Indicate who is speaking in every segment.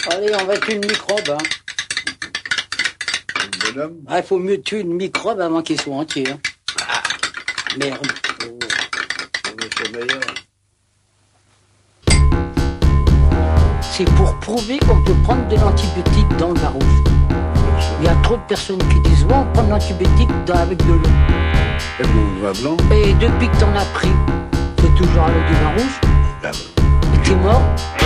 Speaker 1: Allez, on va tuer une microbe. Hein.
Speaker 2: Bonhomme.
Speaker 1: Ah, il faut mieux tuer une microbe avant qu'il soit entier. Hein. Merde.
Speaker 2: Oh. C'est meilleur.
Speaker 1: C'est pour prouver qu'on peut prendre de l'antibiotique dans le vin rouge. Il y a trop de personnes qui disent « on prend de l'antibiotique avec de l'eau ».
Speaker 2: Et mon vin blanc.
Speaker 1: Et depuis que t'en as pris, t'es toujours avec du vin rouge.
Speaker 2: Ah,
Speaker 1: Et t'es mort.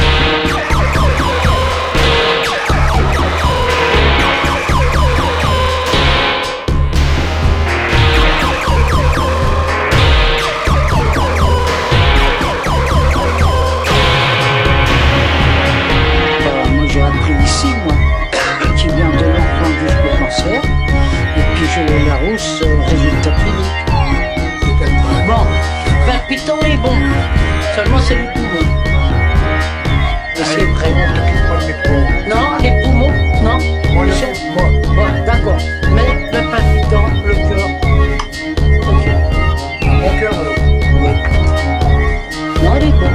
Speaker 1: Moi j'ai appris ici, moi, qui vient de l'enfant jusqu'au cancer. Et puis j'ai la rousse, résultat clinique. Bon, ben Python est bon, seulement c'est le poumon. Et c'est vrai. Non, les poumons, non. Bon, d'accord. Mais le palpitant, le cœur. Ok.
Speaker 2: Mon cœur, alors.
Speaker 1: Oui. Non, il est bon.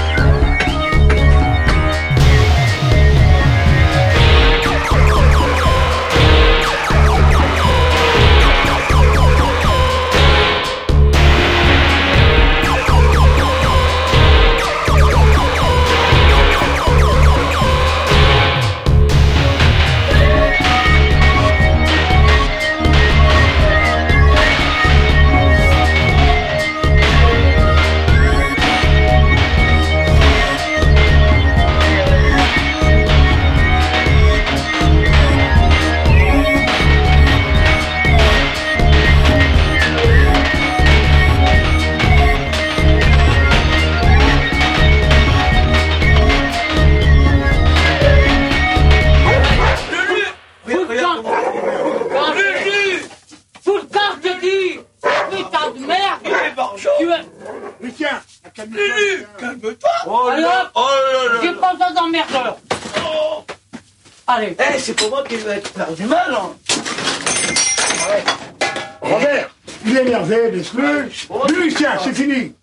Speaker 2: Mais tiens,
Speaker 3: Lulu, calme-toi.
Speaker 1: Allez hop,
Speaker 3: Oh là là.
Speaker 1: j'ai pas besoin d'emmerdeur.
Speaker 3: Oh.
Speaker 1: Allez.
Speaker 3: Eh, c'est pour moi qui vais faire du mal, hein.
Speaker 2: Robert, il est énervé, laisse-le. Lui, tiens, c'est fini.